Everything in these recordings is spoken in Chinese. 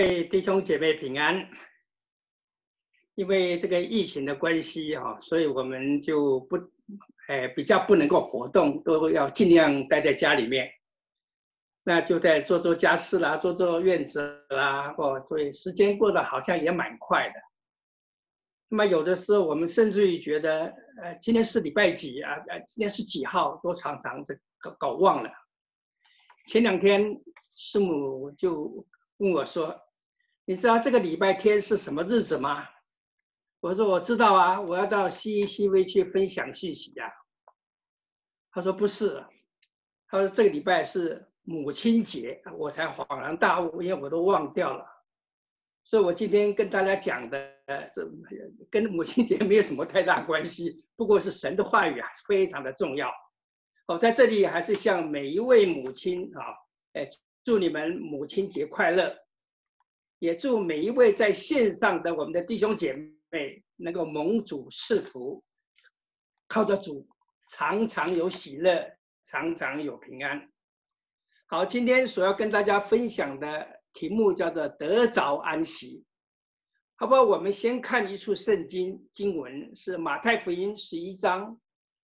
弟兄姐妹平安。因为这个疫情的关系所以我们就比较不能够活动，都要尽量待在家里面。那就在做家事啦，做院子啦，所以时间过得好像也蛮快的。那么有的时候我们甚至于觉得，今天是礼拜几啊？今天是几号？都常常搞忘了。前2天师母就问我说：“你知道这个礼拜天是什么日子吗？”我说：“我知道啊，我要到CECV去分享讯息啊。”他说：“不是，他说这个礼拜是母亲节。”我才恍然大悟，因为我都忘掉了。所以我今天跟大家讲的，跟母亲节没有什么太大关系，不过是神的话语非常的重要。在这里还是向每一位母亲祝你们母亲节快乐，也祝每一位在线上的我们的弟兄姐妹能够蒙主赐福，靠着主常常有喜乐，常常有平安。好，今天所要跟大家分享的题目叫做得着安息。好不好？我们先看一处圣经文，是马太福音11章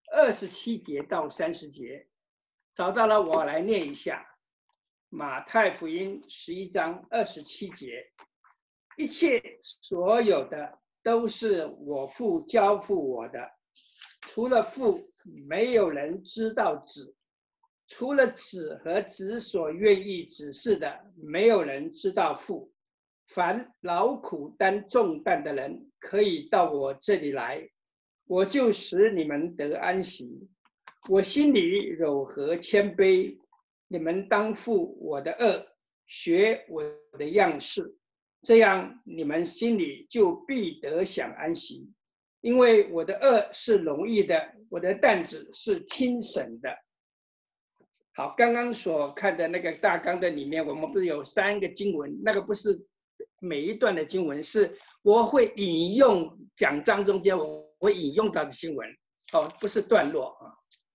27节到30节。找到了，我来念一下。马太福音11章27节：一切所有的都是我父交付我的，除了父，没有人知道子；除了子和子所愿意指示的，没有人知道父。凡劳苦担重担的人，可以到我这里来，我就使你们得安息。我心里柔和谦卑，你们当负我的轭，学我的样式，这样你们心里就必得享安息。因为我的轭是容易的，我的担子是轻省的。好，刚刚所看的那个大纲的里面，我们不是有3个经文，那个不是每一段的经文，是我会引用讲章中间我会引用到的经文，不是段落啊。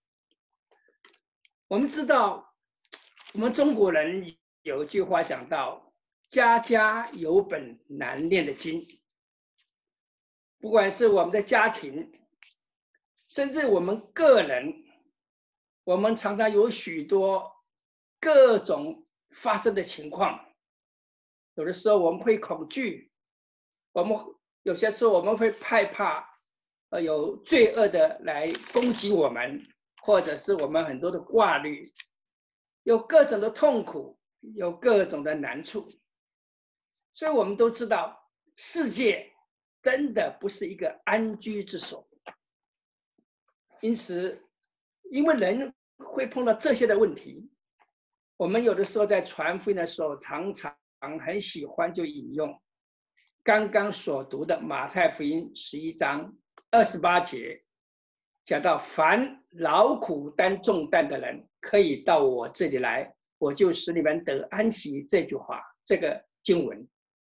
我们知道，我们中国人有一句话讲到：“家家有本难念的经。”不管是我们的家庭，甚至我们个人，我们常常有许多各种发生的情况。有的时候我们会恐惧，有些时候我们会害怕，有罪恶的来攻击我们，或者是我们很多的挂虑，有各种的痛苦，有各种的难处。所以我们都知道，世界真的不是一个安居之所。因此，因为人会碰到这些的问题，我们有的时候在传福音的时候，常常很喜欢就引用刚刚所读的马太福音11章28节，讲到凡劳苦担重担的人，可以到我这里来，我就使你们得安息。这句话，这个经文，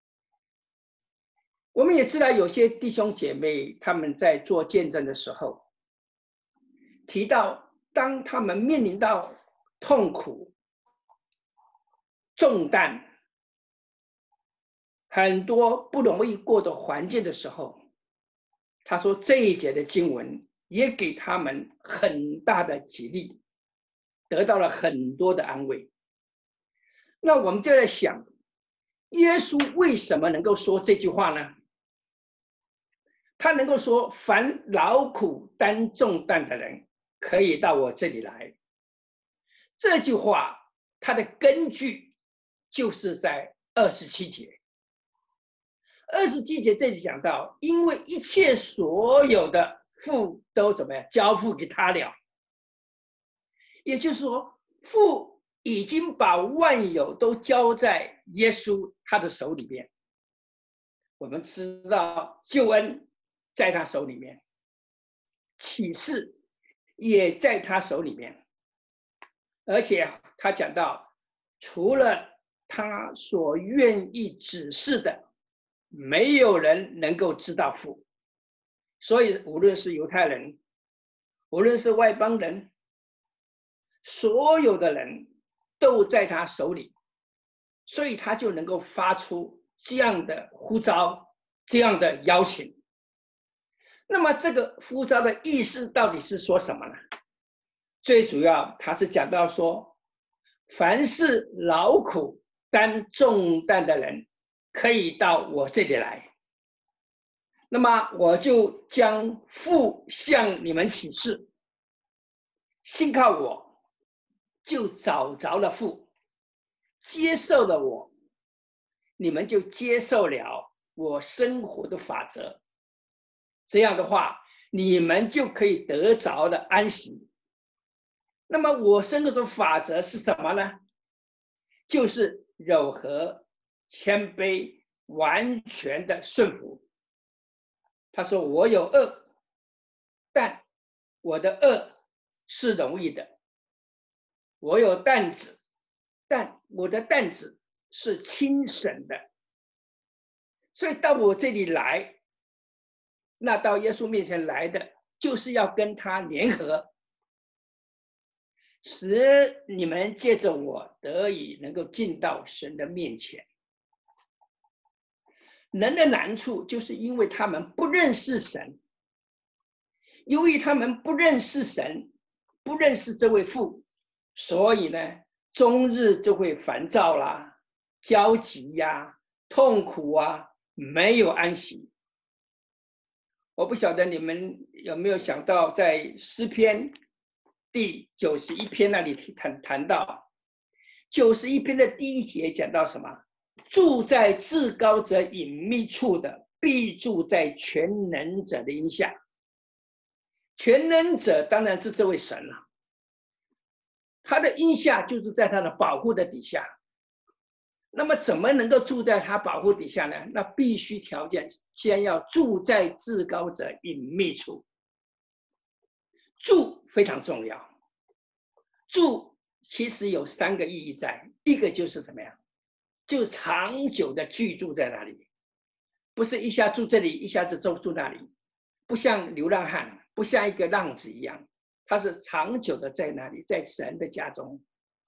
我们也知道有些弟兄姐妹他们在做见证的时候提到，当他们面临到痛苦、重担、很多不容易过的环境的时候，他说这一节的经文也给他们很大的激励，得到了很多的安慰。那我们就在想，耶稣为什么能够说这句话呢？他能够说凡劳苦担重担的人，可以到我这里来。这句话它的根据就是在27节。27节这里讲到，因为一切所有的父都怎么样交付给他了，也就是说，父已经把万有都交在耶稣他的手里面。我们知道救恩在他手里面，启示也在他手里面，而且他讲到，除了他所愿意指示的，没有人能够知道父。所以无论是犹太人，无论是外邦人，所有的人都在他手里，所以他就能够发出这样的呼召，这样的邀请。那么这个呼召的意思到底是说什么呢？最主要，他是讲到说，凡是劳苦担重担的人，可以到我这里来。那么我就将父向你们启示，信靠我，就找着了父；接受了我，你们就接受了我生活的法则。这样的话，你们就可以得着了安息。那么我生活的法则是什么呢？就是柔和、谦卑、完全的顺服。他说：“我有恶，但我的恶是容易的；我有担子，但我的担子是轻省的。”所以到我这里来，那到耶稣面前来的，就是要跟他联合，使你们借着我得以能够进到神的面前。人的难处就是因为他们不认识神，由于他们不认识神，不认识这位父，所以呢，终日就会烦躁啦、焦急呀、痛苦啊，没有安息。我不晓得你们有没有想到，在诗篇第91篇那里谈到，91篇的第1节讲到什么？住在至高者隐秘处的，必住在全能者的荫下。全能者当然是这位神了，他的荫下就是在他的保护的底下。那么怎么能够住在他保护底下呢？那必须条件先要住在至高者隐秘处。住非常重要，住其实有3个意义在，一个就是怎么样，就长久的居住在那里，不是一下住这里，一下子住那里，不像流浪汉，不像一个浪子一样，他是长久的在那里，在神的家中。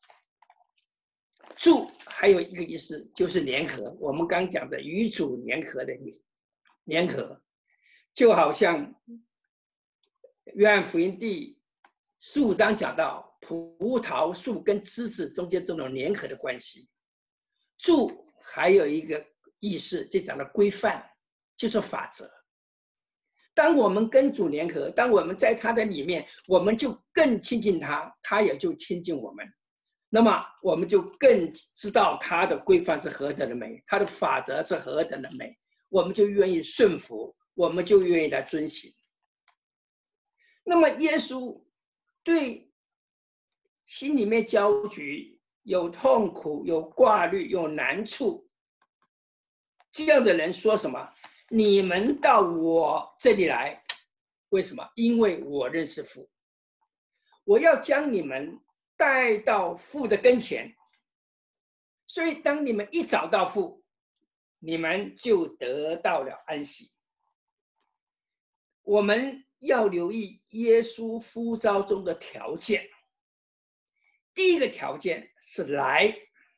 住还有一个意思就是联合，我们刚讲的与主联合的联合，就好像约翰福音第15章讲到葡萄树跟枝子中间这种联合的关系。住还有一个意思，就讲的规范，就是法则。当我们跟主联合，当我们在他的里面，我们就更亲近他，他也就亲近我们。那么我们就更知道他的规范是何等的美，他的法则是何等的美，我们就愿意顺服，我们就愿意来遵行。那么耶稣对心里面焦急、有痛苦、有挂虑、有难处这样的人说什么？你们到我这里来，为什么？因为我认识父，我要将你们带到父的跟前。所以当你们一找到父，你们就得到了安息。我们要留意耶稣呼召中的条件。第一个条件是来，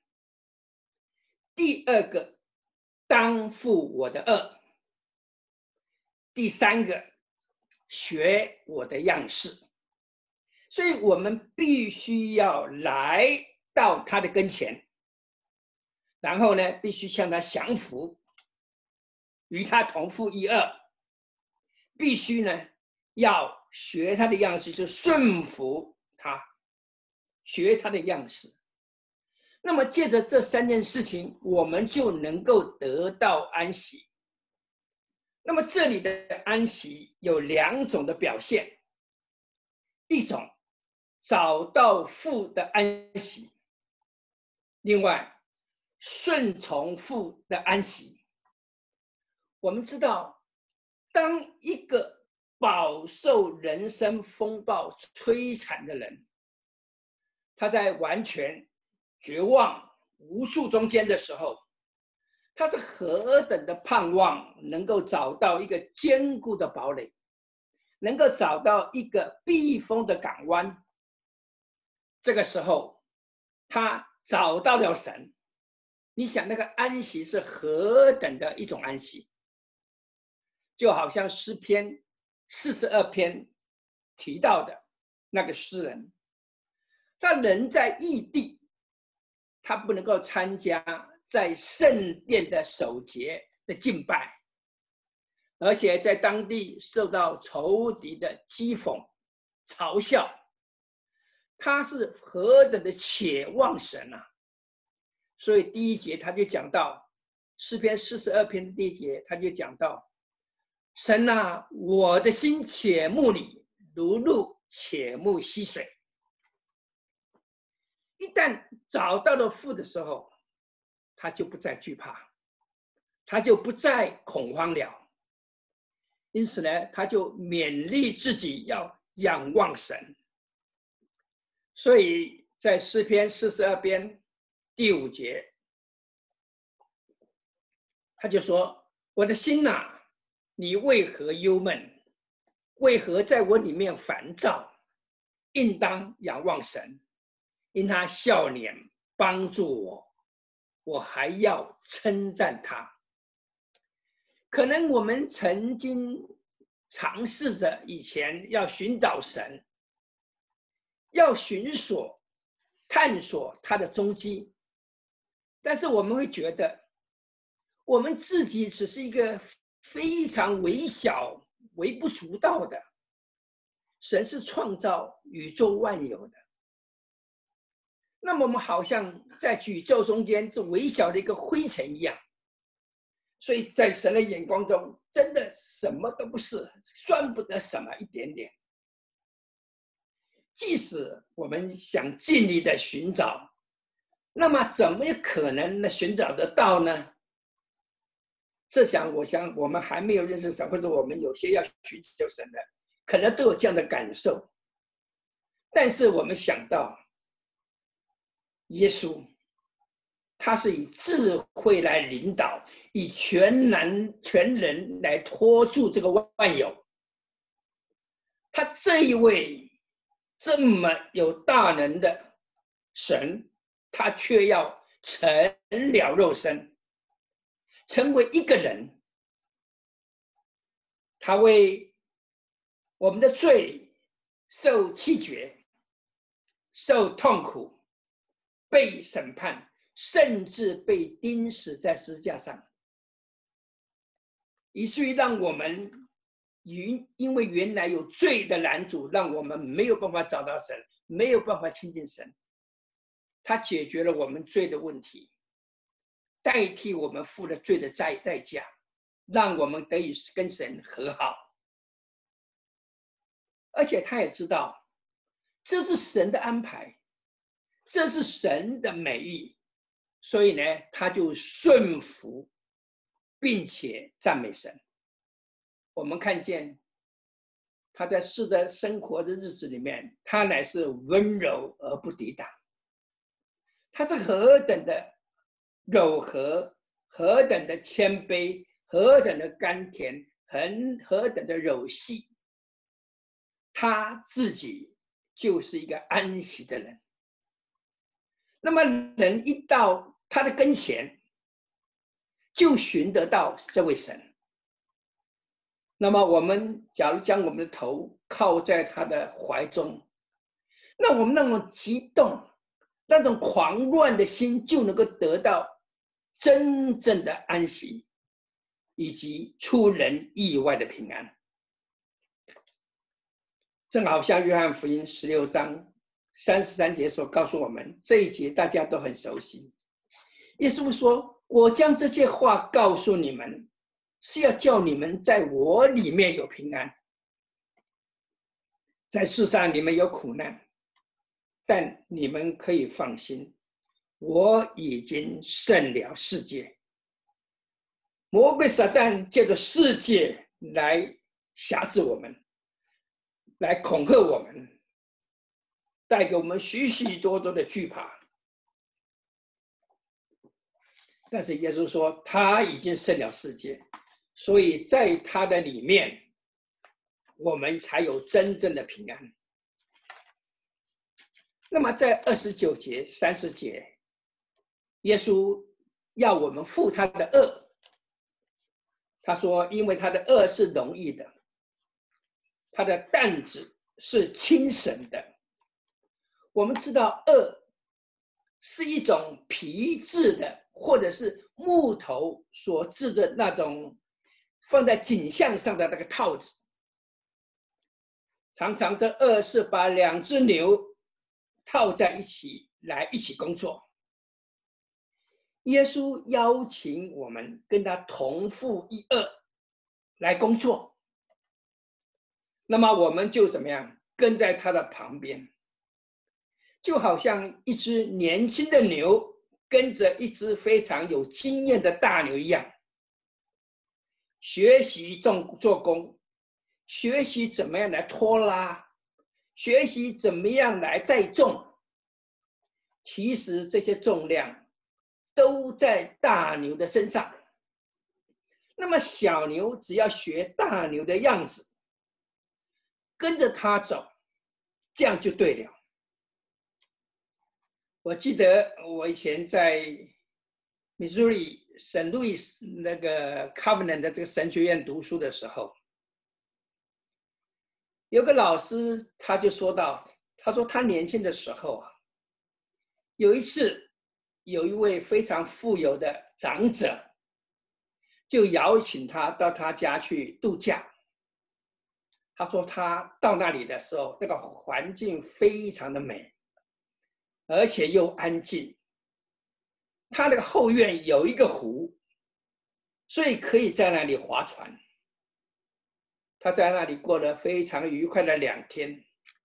第2个当负我的恶，第3个学我的样式。所以我们必须要来到他的跟前，然后呢，必须向他降服，与他同负一恶。必须呢，要学他的样式，就顺服他，学他的样式。那么借着这3件事情，我们就能够得到安息。那么这里的安息有2种的表现，一种找到父的安息，另外顺从父的安息。我们知道，当一个饱受人生风暴摧残的人，他在完全绝望无助中间的时候，他是何等的盼望能够找到一个坚固的堡垒，能够找到一个避风的港湾。这个时候他找到了神， 你想那个安息是何等的一种安息，就好像诗篇42篇提到的那个诗人，他人在异地，他不能够参加在圣殿的守节的敬拜，而且在当地受到仇敌的讥讽、嘲笑，他是何等的切望神啊！所以第一节他就讲到诗篇42篇的第一节，他就讲到：神啊，我的心切慕你，如鹿切慕溪水。一旦找到了父的时候，他就不再惧怕，他就不再恐慌了。因此呢，他就勉励自己要仰望神。所以在诗篇42篇第5节，他就说：我的心啊，你为何忧闷？为何在我里面烦躁？应当仰望神，因他笑脸帮助我，我还要称赞他。可能我们曾经尝试着以前要寻找神，要寻索、探索他的踪迹，但是我们会觉得，我们自己只是一个非常微小、微不足道的。神是创造宇宙万有的，那么我们好像在宇宙中间这微小的一个灰尘一样，所以在神的眼光中，真的什么都不是，算不得什么一点点。即使我们想尽力的寻找，那么怎么可能寻找得到呢？我想我们还没有认识神，或者我们有些要寻求神的，可能都有这样的感受。但是我们想到耶稣，他是以智慧来领导，以全能来托住这个万有。他这一位这么有大能的神，他却要成了肉身，成为一个人。他为我们的罪受气绝，受痛苦，被审判，甚至被钉死在十字架上，以至于让我们因为原来有罪的拦阻，让我们没有办法找到神，没有办法亲近神。他解决了我们罪的问题，代替我们付了罪的代价，让我们得以跟神和好。而且他也知道，这是神的安排，这是神的美意，所以呢，他就顺服，并且赞美神。我们看见他在世的生活的日子里面，他乃是温柔而不抵挡，他是何等的柔和，何等的谦卑，何等的甘甜，何等的柔细。他自己就是一个安息的人。那么人一到他的跟前，就寻得到这位神。那么我们假如将我们的头靠在他的怀中，那我们那种激动、那种狂乱的心就能够得到真正的安息，以及出人意外的平安。正好像约翰福音16章33节所告诉我们，这一节大家都很熟悉。耶稣说：我将这些话告诉你们，是要叫你们在我里面有平安。在世上你们有苦难，但你们可以放心，我已经胜了世界。魔鬼撒旦借着世界来辖制我们，来恐吓我们，带给我们许许多多的惧怕。但是耶稣说他已经胜了世界，所以在他的里面，我们才有真正的平安。那么在29节、30节，耶稣要我们负他的恶。他说，因为他的恶是容易的，他的担子是轻省的。我们知道恶是一种皮制的，或者是木头所制的那种放在颈项上的那个套子。常常这恶是把2只牛套在一起来一起工作。耶稣邀请我们跟他同负一恶来工作，那么我们就怎么样跟在他的旁边，就好像一只年轻的牛跟着一只非常有经验的大牛一样，学习做工，学习怎么样来拖拉，学习怎么样来载重。其实这些重量都在大牛的身上，那么小牛只要学大牛的样子，跟着他走，这样就对了。我记得我以前在 Missouri 圣路易斯那个 Covenant 的这个神学院读书的时候，有个老师他就说到，他说他年轻的时候啊，有一次有一位非常富有的长者就邀请他到他家去度假。他说他到那里的时候，那个环境非常的美，而且又安静。他那个后院有一个湖，所以可以在那里划船。他在那里过了非常愉快的2天。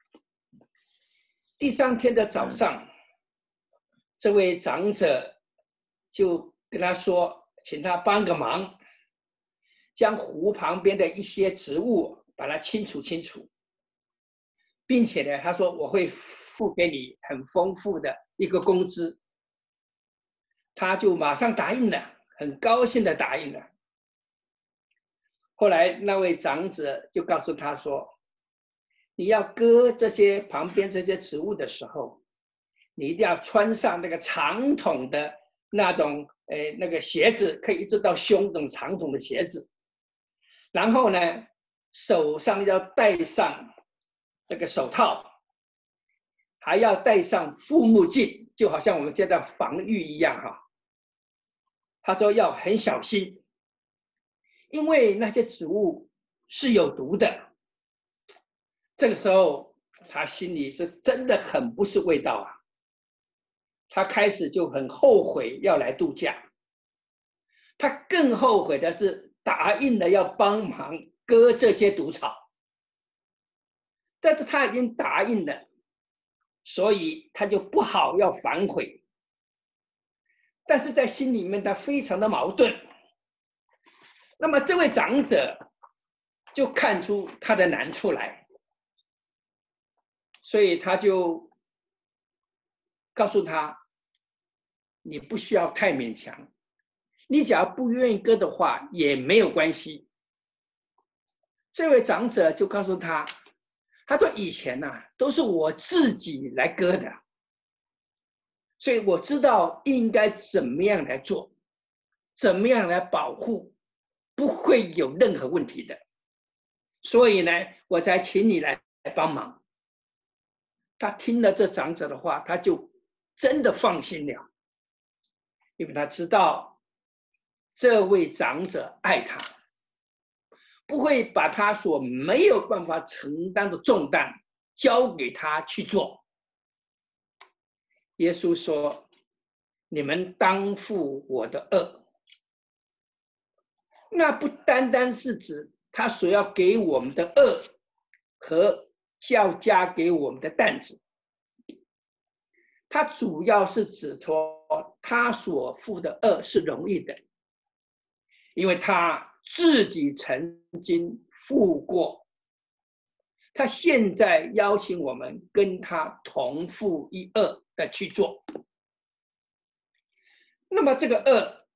第3天的早上，这位长者就跟他说，请他帮个忙，将湖旁边的一些植物把它清除清除，并且呢，他说我会付给你很丰富的一个工资。他就马上答应了，很高兴的答应了。后来那位长者就告诉他说，你要割这些旁边这些植物的时候，你一定要穿上那个长筒的那种那个鞋子，可以一直到胸那种长筒的鞋子。然后呢，手上要戴上那个手套，还要戴上护目镜，就好像我们现在防御一样哈。他说要很小心，因为那些植物是有毒的。这个时候他心里是真的很不是味道啊，他开始就很后悔要来度假。他更后悔的是答应了要帮忙割这些毒草，但是他已经答应了，所以他就不好要反悔。但是在心里面他非常的矛盾。那么这位长者就看出他的难处来，所以他就告诉他，你不需要太勉强，你只要不愿意割的话也没有关系。这位长者就告诉他，他说以前都是我自己来割的，所以我知道应该怎么样来做，怎么样来保护，不会有任何问题的。所以呢，我才请你来帮忙。他听了这长者的话，他就真的放心了，因为他知道这位长者爱他，不会把他所没有办法承担的重担交给他去做。耶稣说，你们当负我的恶。那不单单是指他所要给我们的恶和要加给我们的担子，他主要是指说他所负的恶是容易的，因为他自己曾经负过，他现在邀请我们跟他同负一恶的去做。那么这个恶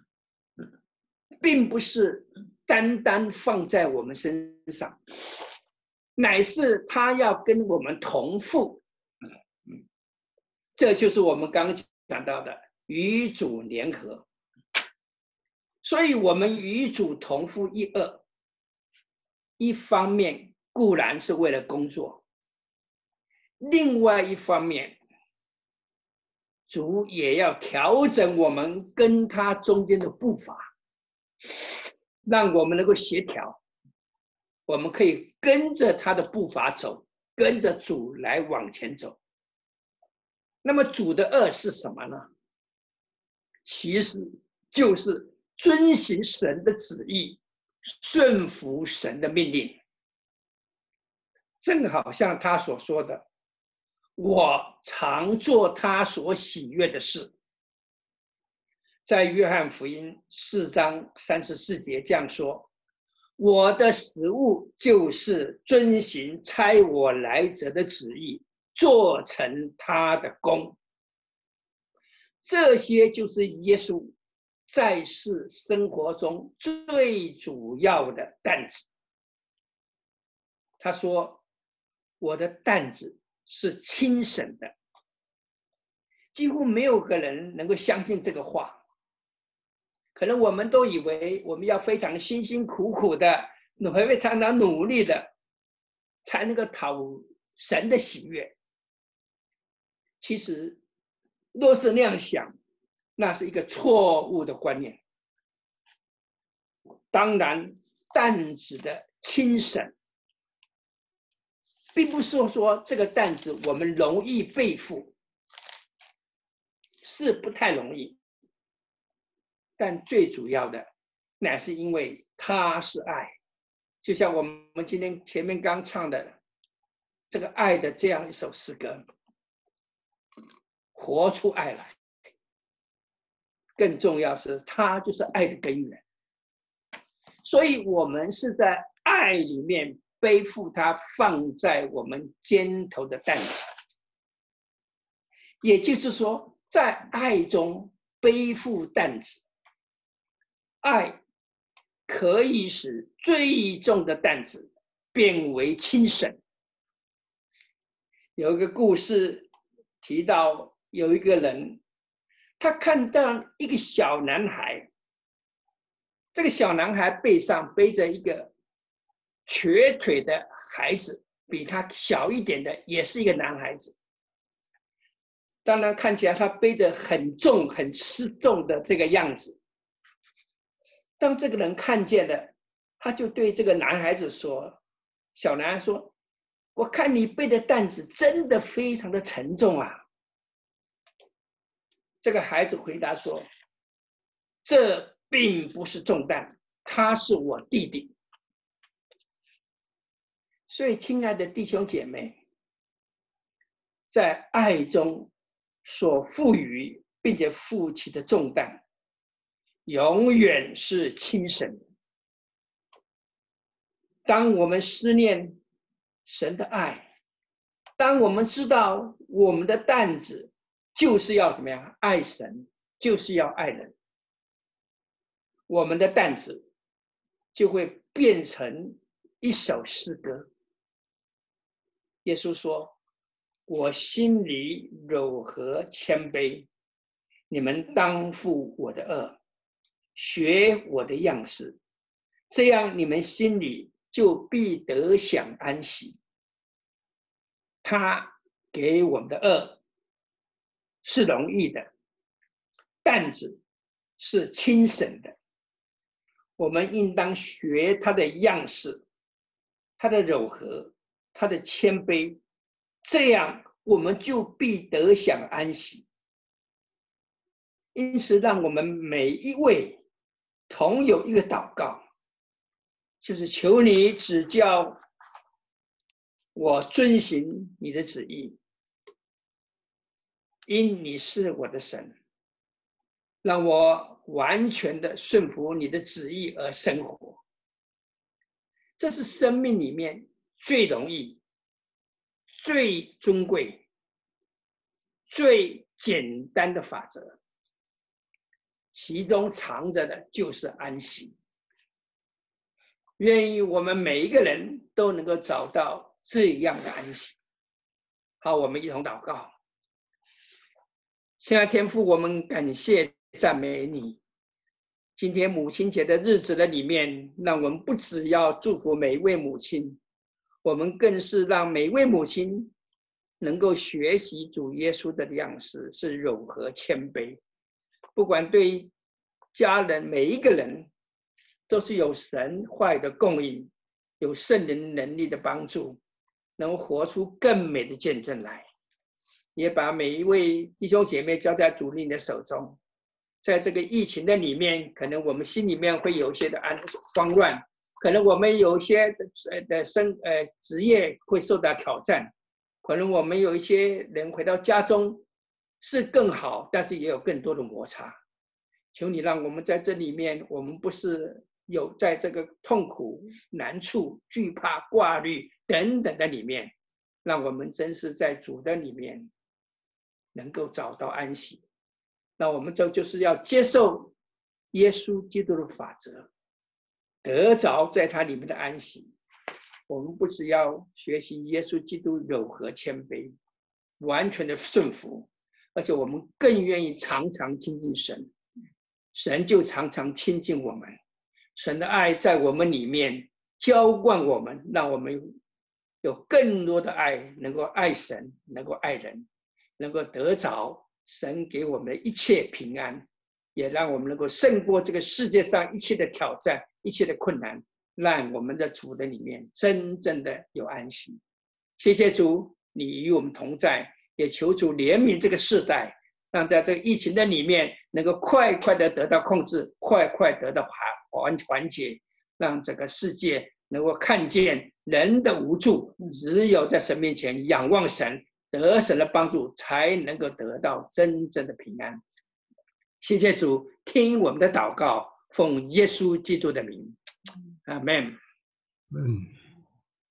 并不是单单放在我们身上，乃是他要跟我们同负。这就是我们刚刚讲到的与主联合。 所以我们与主同负一軛，一方面固然是为了工作，另外一方面，主也要调整我们跟他中间的步伐，让我们能够协调，我们可以跟着他的步伐走，跟着主来往前走。那么主的軛是什么呢？其实就是遵行神的旨意，顺服神的命令。正好像他所说的，我常做他所喜悦的事。在约翰福音4章34节这样说，我的食物就是遵行差我来者的旨意，做成他的功。这些就是耶稣在世生活中最主要的担子。他说，我的担子是轻省的。几乎没有个人能够相信这个话。可能我们都以为我们要非常辛辛苦苦的，非常努力的，才能够讨神的喜悦。其实，若是那样想，那是一个错误的观念。当然，担子的轻省，并不是说这个担子我们容易背负，是不太容易。但最主要的，乃是因为他是爱，就像我们今天前面刚唱的这个爱的这样一首诗歌，活出爱来。更重要是，他就是爱的根源。所以我们是在爱里面背负他放在我们肩头的担子，也就是说，在爱中背负担子。爱可以使最重的担子变为轻省。有一个故事提到，有一个人，他看到一个小男孩，这个小男孩背上背着一个瘸腿的孩子，比他小一点的也是一个男孩子。当然看起来他背得很重很吃重的这个样子。当这个人看见了，他就对这个男孩子说，小男孩说，我看你背的担子真的非常的沉重啊。这个孩子回答说，这并不是重担，他是我弟弟。所以亲爱的弟兄姐妹，在爱中所赋予并且负起的重担永远是轻省的。当我们思念神的爱，当我们知道我们的担子就是要怎么样爱神，就是要爱人，我们的担子就会变成一首诗歌。耶稣说，我心里柔和谦卑，你们当负我的軛，学我的样式，这样你们心里就必得享安息。他给我们的軛是容易的，担子是轻省的。我们应当学他的样式，他的柔和，他的谦卑，这样我们就必得享安息。因此，让我们每一位同有一个祷告，就是求你指教我遵行你的旨意，因你是我的神，让我完全的顺服你的旨意而生活。这是生命里面最容易、最尊贵、最简单的法则，其中藏着的就是安息。愿意我们每一个人都能够找到这样的安息。好，我们一同祷告。亲爱的天父，我们感谢赞美你， 今天母亲节的日子的里面，让我们不只要祝福每一位母亲，我们更是让每一位母亲能够学习主耶稣的样式，是柔和谦卑。不管对家人每一个人，都是有神话语的供应，有圣灵能力的帮助，能活出更美的见证来。也把每一位弟兄姐妹交在主你的手中。在这个疫情的里面，可能我们心里面会有一些的慌乱，可能我们有一些的职业会受到挑战，可能我们有一些人回到家中是更好，但是也有更多的摩擦。求你让我们在这里面，我们不是有在这个痛苦、难处、惧怕、挂虑等等的里面，让我们真是在主的里面能够找到安息。那我们就是要接受耶稣基督的法则，得着在他里面的安息。我们不只要学习耶稣基督柔和谦卑，完全的顺服，而且我们更愿意常常亲近神，神就常常亲近我们。神的爱在我们里面浇灌我们，让我们有更多的爱，能够爱神，能够爱人，能够得着神给我们的一切平安，也让我们能够胜过这个世界上一切的挑战，一切的困难，让我们在主的里面真正的有安息。谢谢主，你与我们同在，也求主怜悯这个世代，让在这个疫情的里面能够快快的得到控制，快快得到缓解，让这个世界能够看见人的无助，只有在神面前仰望神，得神的帮助，才能够得到真正的平安。谢谢主，听我们的祷告，奉耶稣基督的名，阿们。